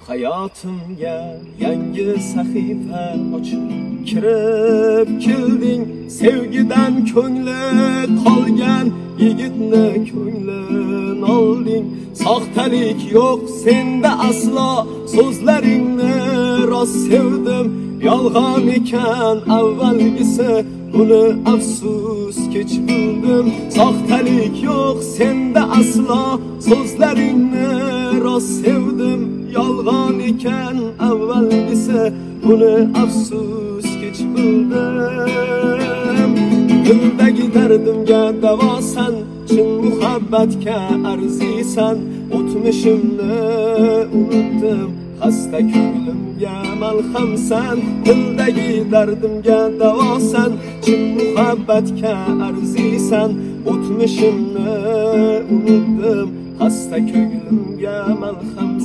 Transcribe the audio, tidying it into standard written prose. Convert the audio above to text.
Hayotimga yangi sahifa ochib kirib kelding. Sevgidan ko'ngli qolgan yigitni ko'nglin olding. Soxtalik yo'q senda aslo, so'zlaringni rost sevdim. Yolg'on ekan avvalgisi, buni afsus kech bildim. Soxtalik yo'q senda aslo, so'zlaringni rost sevdim. Yolg'on ekan avvalgisi, buni afsus kech bildim. Dildagi dardimga davosan, chin muhabbatga arziysan. O'tmishimni unutdim, xasta ko'nglimga malhamsan. Dildagi dardimga davosan, chin muhabbatga arziysan. O'tmishimni unutdim, xasta ko'nglimga malham